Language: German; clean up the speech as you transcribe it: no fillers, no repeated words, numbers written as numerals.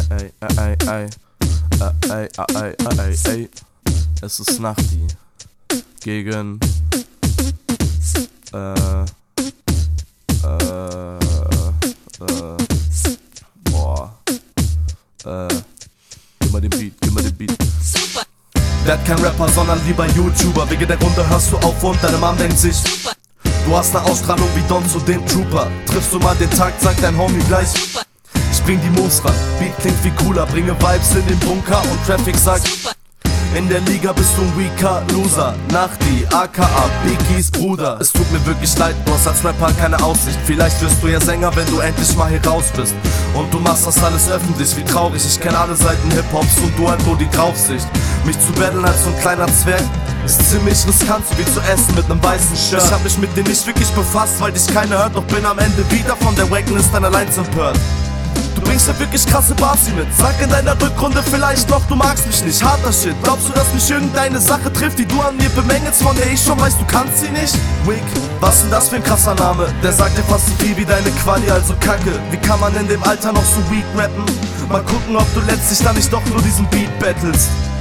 ey. Es ist Nachti gegen gib mal den Beat. Werd kein Rapper, sondern lieber YouTuber. Wegen der Runde hörst du auf und deine Mom denkt sich, du hast ne Ausstrahlung wie Don zu dem Trooper. Triffst du mal den Tag, sagt dein Homie gleich, ich bring die Moves ran. Beat klingt wie cooler, bringe Vibes in den Bunker und Traffic sagt, in der Liga bist du ein weaker Loser. Nachti, aka Biggies Bruder. Es tut mir wirklich leid, du hast als Rapper keine Aussicht. Vielleicht wirst du ja Sänger, wenn du endlich mal hier raus bist. Und du machst das alles öffentlich, wie traurig. Ich kenn alle Seiten Hip-Hops und du halt nur die Draufsicht. Mich zu battlen als so ein kleiner Zwerg ist ziemlich riskant, so wie zu essen mit nem weißen Shirt. Ich hab mich mit dir nicht wirklich befasst, weil dich keiner hört. Doch bin am Ende wieder von der Wackness deiner Lines empört. Du bringst ja wirklich krasse Basi mit. Sag in deiner Rückrunde vielleicht noch, du magst mich nicht. Harter Shit, glaubst du, dass mich irgendeine Sache trifft, die du an mir bemängelst, von der ich schon weiß, du kannst sie nicht? Wick, was denn das für ein krasser Name? Der sagt dir fast so viel wie deine Quali, also Kacke. Wie kann man in dem Alter noch so weak rappen? Mal gucken, ob du letztlich dann nicht doch nur diesen Beat battlest.